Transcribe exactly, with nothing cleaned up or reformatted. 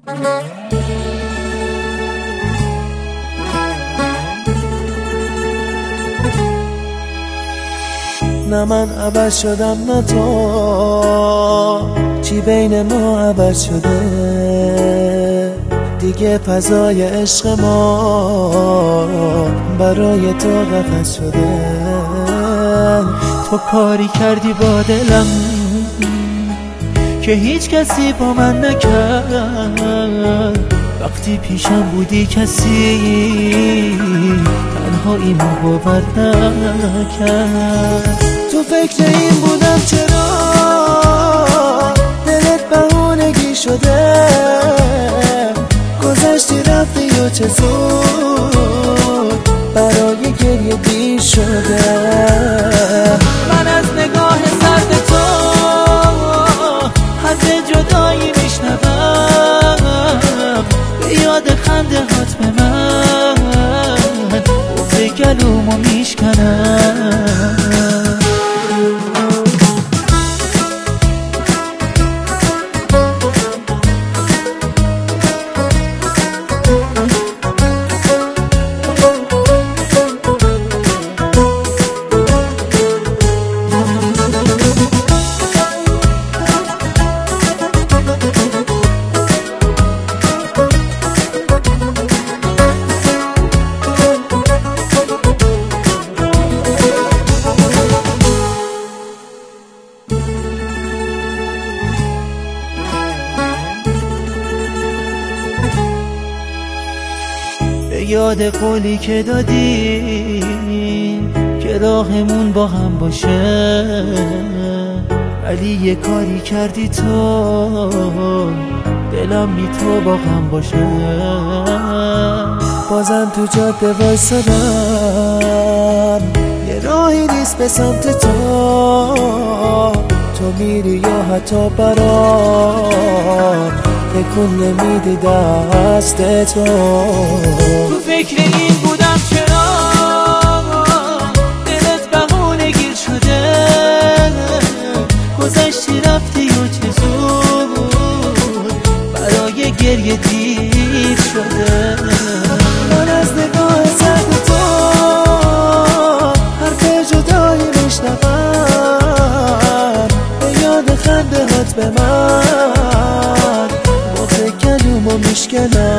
نه من عوض شدم نه تو، چی بین ما عوض شده دیگه؟ فضای عشق ما برای تو قفس شده. تو کاری کردی با دلم که هیچ کسی با من نکرد. وقتی پیشم بودی کسی تنهاییمو باور نکرد. تو فکر این بودم چرا دلت بهونگی شده، گذشتی رفتی و چه زود برای گریه دیر شده. من از نگاه سرد تو حرف جدایی میشنوم، به یاد خنده هات به من بغض گلومو میشکنم. یاد قولی که دادیم که راهمون با هم باشه، ولی یه کاری کردی تو دلم بی تو با هم باشه. بازم تو جاده وایسادم، یه راهی نیست به سمت تو، تو میری یا حتی برام تکون نمیدی دست تو. تو فکر این بودم چرا دلت بهونه گیر شده، گذشتی رفتی و چه زود برای گریه دیر شده. من از نگاه سرد تو حرف جدایی میشنوم، به یاد خنده هات به من بغض گلومو میشکنم.